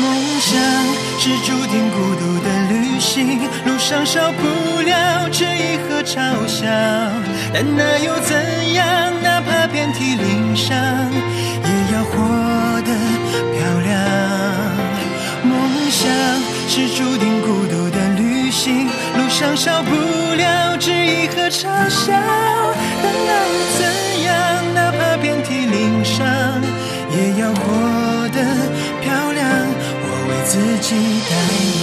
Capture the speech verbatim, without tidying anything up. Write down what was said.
想是注定孤独的旅行，路上少不了质疑和嘲笑，但那又怎样？哪怕遍体鳞伤，也要活得漂亮。梦想是注定孤独的旅行，路上少不了质疑和嘲笑，但那又怎样？哪怕遍体鳞伤，也要活得漂亮。我为自己代言。